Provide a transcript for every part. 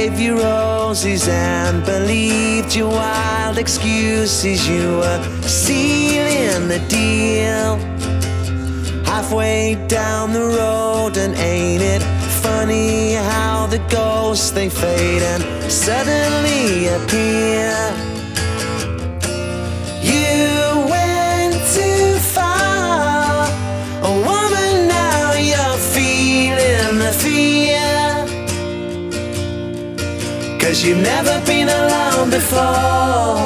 gave you roses and believed your wild excuses. You were sealing the deal halfway down the road, and ain't it funny how the ghosts they fade and suddenly appear? You went too far, a woman, now you're feeling the fear, 'cause you've never been alone before.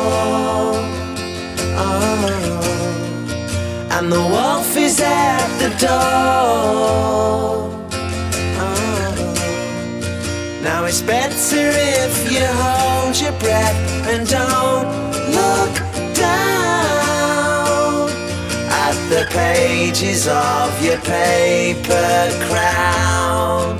Oh. And the wolf is at the door. Oh. Now it's better if you hold your breath and don't look down at the pages of your paper crown.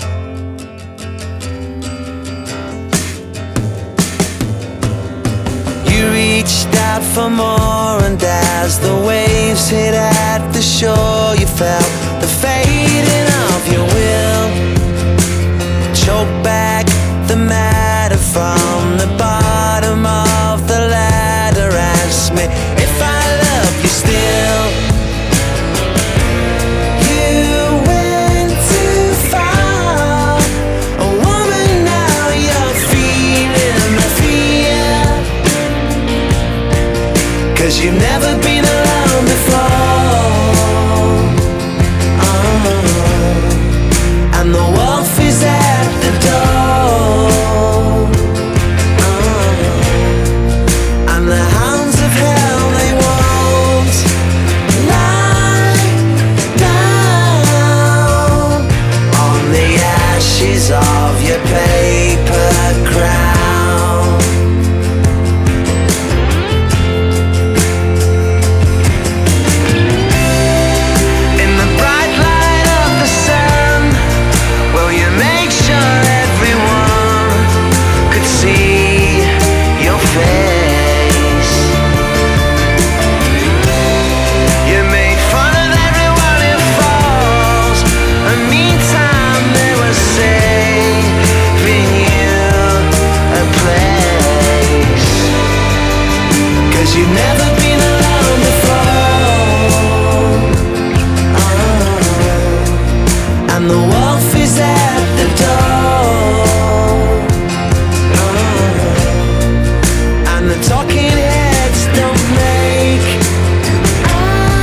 You reached out for more, and as the waves hit at the shore, you felt the fading of your will. Choke back the matter from the bottom of the ladder. Ask me if I love you still. You went too far, a woman, now you're feeling the fear, 'cause you've never been alone before. Oh. And the wolf is at the door. Oh. And the hounds of hell, they won't lie down on the ashes of your paper crown. You've never been alone before. Oh. And the wolf is at the door. Oh. And the talking heads don't make a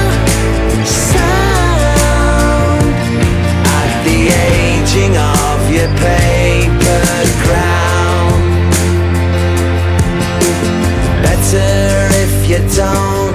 sound at the aging of your paper crown. Better if you don't